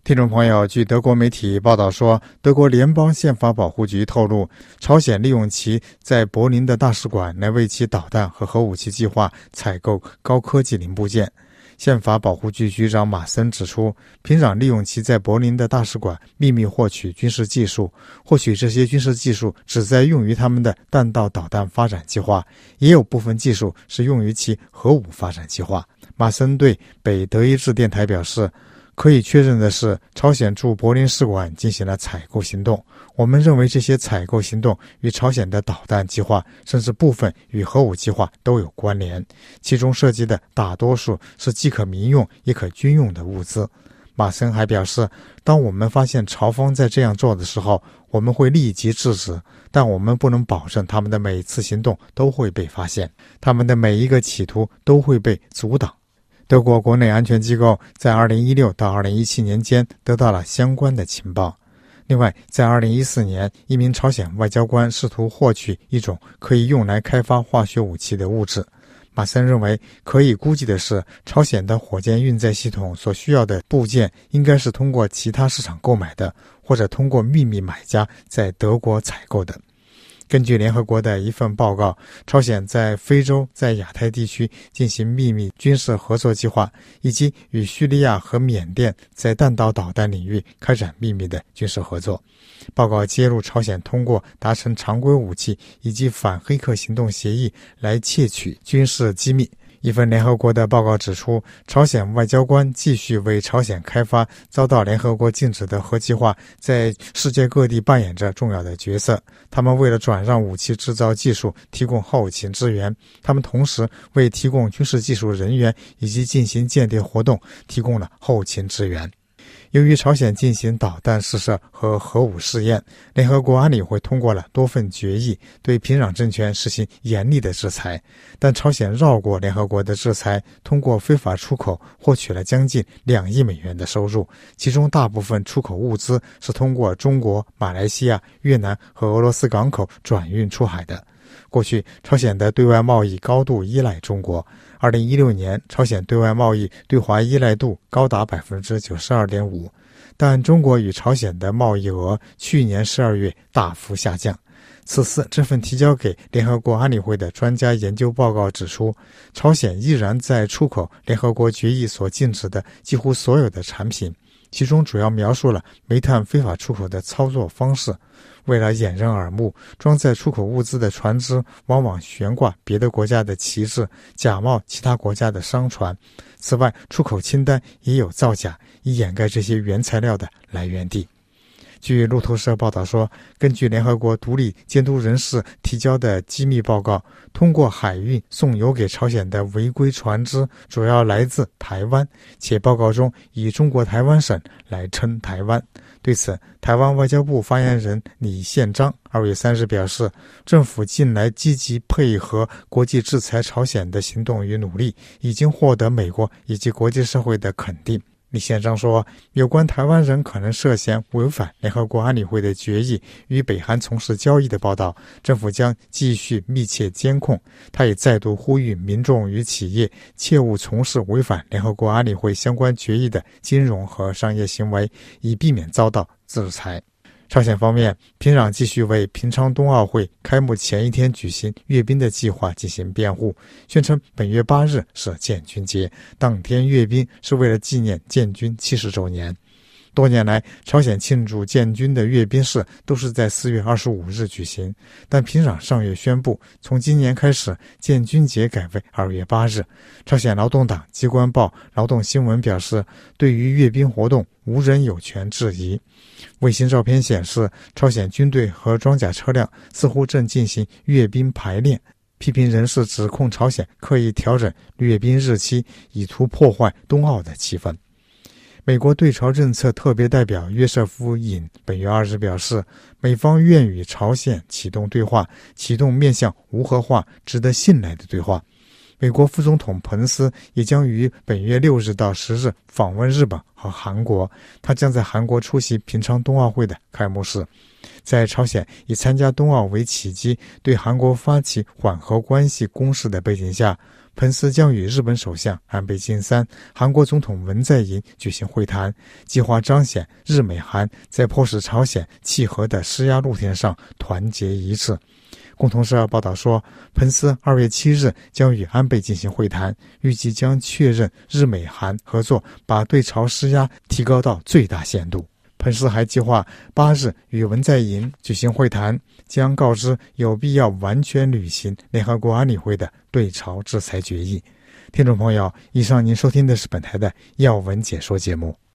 听众朋友，据德国媒体报道说，德国联邦宪法保护局透露，朝鲜利用其在柏林的大使馆来为其导弹和核武器计划采购高科技零部件。宪法保护局局长马森指出，平壤利用其在柏林的大使馆秘密获取军事技术，或许这些军事技术旨在用于他们的弹道导弹发展计划，也有部分技术是用于其核武发展计划。马森对北德意志电台表示，可以确认的是，朝鲜驻柏林使馆进行了采购行动。我们认为这些采购行动与朝鲜的导弹计划，甚至部分与核武计划都有关联，其中涉及的大多数是既可民用也可军用的物资。马森还表示，当我们发现朝方在这样做的时候，我们会立即制止，但我们不能保证他们的每一次行动都会被发现，他们的每一个企图都会被阻挡。德国国内安全机构在2016到2017年间得到了相关的情报。另外，在2014年，一名朝鲜外交官试图获取一种可以用来开发化学武器的物质。马森认为，可以估计的是，朝鲜的火箭运载系统所需要的部件应该是通过其他市场购买的，或者通过秘密买家在德国采购的。根据联合国的一份报告，朝鲜在非洲、在亚太地区进行秘密军事合作计划，以及与叙利亚和缅甸在弹道导弹领域开展秘密的军事合作。报告揭露，朝鲜通过达成常规武器以及反黑客行动协议来窃取军事机密。一份联合国的报告指出，朝鲜外交官继续为朝鲜开发遭到联合国禁止的核计划在世界各地扮演着重要的角色。他们为了转让武器制造技术提供后勤支援，他们同时为提供军事技术人员以及进行间谍活动提供了后勤支援。由于朝鲜进行导弹试射和核武试验，联合国安理会通过了多份决议，对平壤政权实行严厉的制裁。但朝鲜绕过联合国的制裁，通过非法出口获取了将近2亿美元的收入，其中大部分出口物资是通过中国、马来西亚、越南和俄罗斯港口转运出海的。过去，朝鲜的对外贸易高度依赖中国。2016年，朝鲜对外贸易对华依赖度高达 92.5%， 但中国与朝鲜的贸易额去年12月大幅下降。此次这份提交给联合国安理会的专家研究报告指出，朝鲜依然在出口联合国决议所禁止的几乎所有的产品，其中主要描述了煤炭非法出口的操作方式。为了掩人耳目，装载出口物资的船只往往悬挂别的国家的旗帜，假冒其他国家的商船。此外，出口清单也有造假，以掩盖这些原材料的来源地。据路透社报道说，根据联合国独立监督人士提交的机密报告，通过海运送油给朝鲜的违规船只主要来自台湾，且报告中以中国台湾省来称台湾。对此，台湾外交部发言人李宪章2月3日表示，政府近来积极配合国际制裁朝鲜的行动与努力，已经获得美国以及国际社会的肯定。李宪章说，有关台湾人可能涉嫌违反联合国安理会的决议与北韩从事交易的报道，政府将继续密切监控。他也再度呼吁民众与企业切勿从事违反联合国安理会相关决议的金融和商业行为，以避免遭到制裁。朝鲜方面，平壤继续为平昌冬奥会开幕前一天举行阅兵的计划进行辩护，宣称本月8日是建军节，当天阅兵是为了纪念建军70周年。多年来，朝鲜庆祝建军的阅兵式都是在4月25日举行，但平壤上月宣布，从今年开始，建军节改为2月8日。朝鲜劳动党机关报劳动新闻表示，对于阅兵活动，无人有权质疑。卫星照片显示，朝鲜军队和装甲车辆似乎正进行阅兵排练。批评人士指控朝鲜刻意调整阅兵日期，以图破坏冬奥的气氛。美国对朝政策特别代表约瑟夫·尹本月2日表示，美方愿与朝鲜启动对话，启动面向无核化、值得信赖的对话。美国副总统彭斯也将于本月6日到10日访问日本和韩国，他将在韩国出席平昌冬奥会的开幕式。 在朝鲜以参加冬奥为契机，对韩国发起缓和关系攻势的背景下，彭斯将与日本首相安倍晋三、韩国总统文在寅举行会谈，计划彰显日美韩在迫使朝鲜契合的施压路线上团结一致。共同社报道说，彭斯2月7日将与安倍进行会谈，预计将确认日美韩合作，把对朝施压提高到最大限度。彭斯还计划8日与文在寅举行会谈，将告知有必要完全履行联合国安理会的对朝制裁决议。听众朋友，以上您收听的是本台的要闻解说节目。